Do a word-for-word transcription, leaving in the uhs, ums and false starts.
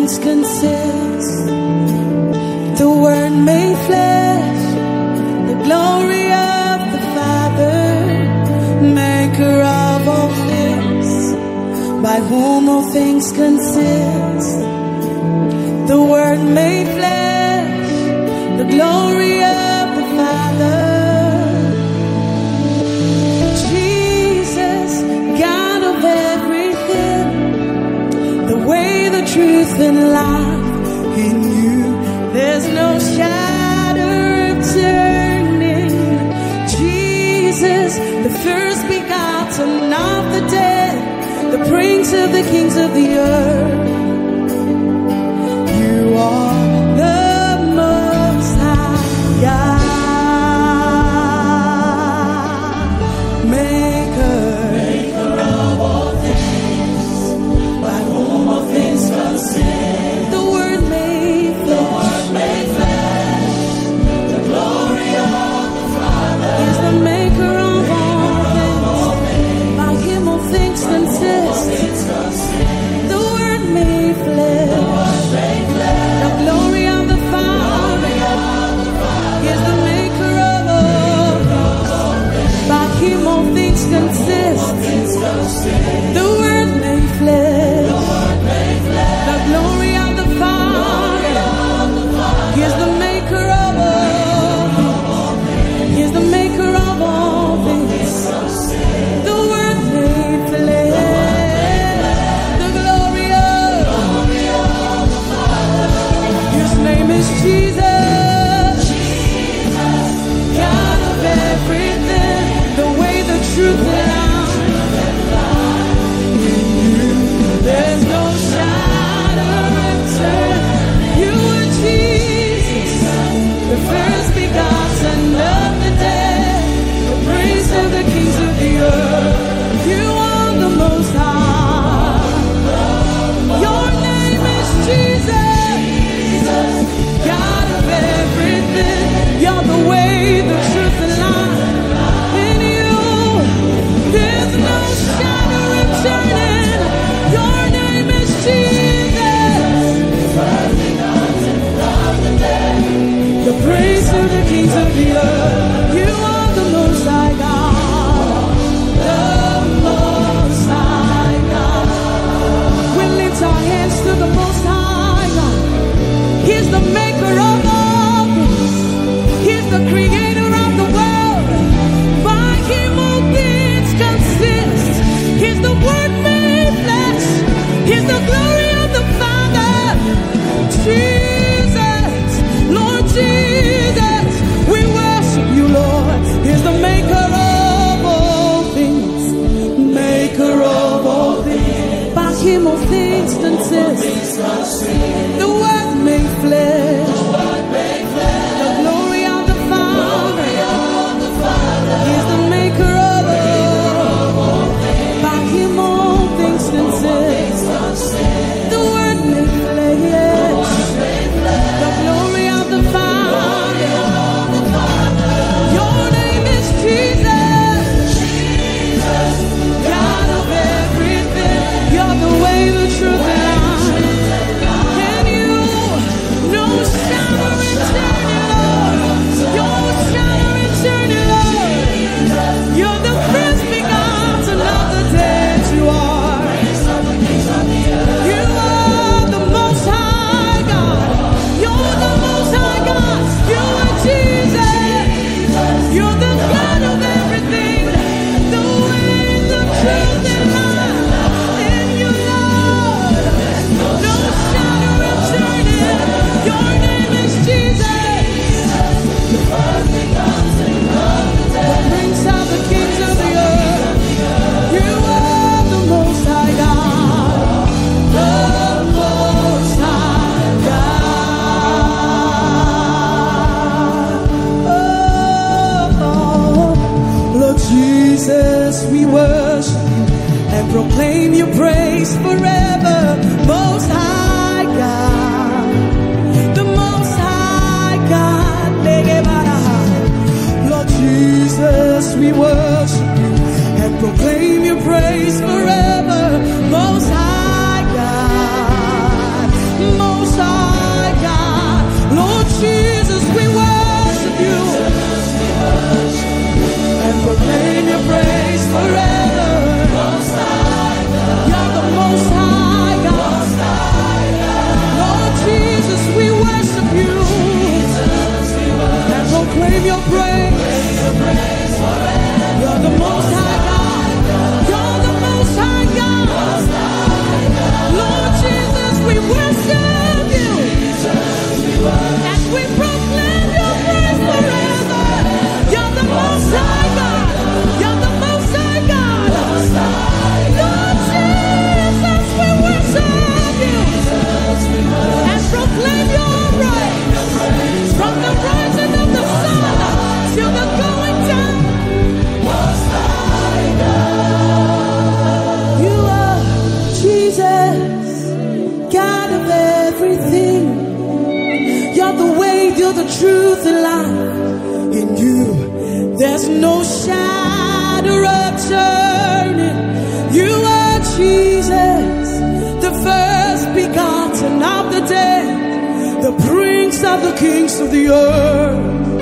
things consist. The Word made flesh, the glory of the Father, maker of all things, by whom all things consist. The Word made flesh, the glory of the Father, Jesus, God of everything, the way, the truth, and life. In you there's no shadow of turning. Jesus, the first begotten of the dead, the Prince of the kings of the earth. You are the Most High God, Maker, Maker of all things, by whom all things consist. The Word made flesh, the Word made flesh, the glory of the Father is the Maker of all things. By Him all things consist. The Word made flesh, the glory of the Father is the Maker of all things. By Him all things consist. The Word made flesh, the glory of the Father is the Maker of all things. He is the Maker of all things. The Word made flesh, the glory of the Father. His name is Jesus, God of everything, the way, the truth, and life. In you there's no shadow of turning. You are Jesus, the first begotten of the dead, the Prince of the kings of the earth. You are the Most High. Your name is Jesus, God of everything. You're the way, the truth, and life. In you there's no shadow of turning. Your name is Jesus, the Prince of the kings of the earth. You are the Most High God, the Most High God. We lift our hands to the Most High God. He's the Maker of all things. He's the Creator of the world. By Him all things consist. He's the Word made flesh. He's the glory of the Father. Jesus, Lord Jesus, we worship you, Lord. He's the Maker of all things, Maker of all things. By Him all things consist. The Word made flesh, the glory of the Father. He's the Maker of all. By Him all things consist. The Word made flesh, the glory of the Father. Your name is Jesus, God of everything. You're the way, the truth, and life. In you, no shadow of turning, Lord. Your shadow of turning, Lord. You're the first begotten of the dead. You are. You are the Most High God. You're the Most High God. You are Jesus. You're the God of everything. The way, the truth, and life. In you, Lord. No shadow of turning. Your name is Jesus. The Prince of the kings of the earth. You are the Most High God. The Most High God. Oh, Lord Jesus, we worship you and proclaim your praise forever. Most High God, the Most High God. Lord Jesus, we worship you and proclaim your praise forever. Most High God, you're the truth and life. In you, there's no shadow of turning. You are Jesus, the first begotten of the dead, the Prince of the kings of the earth.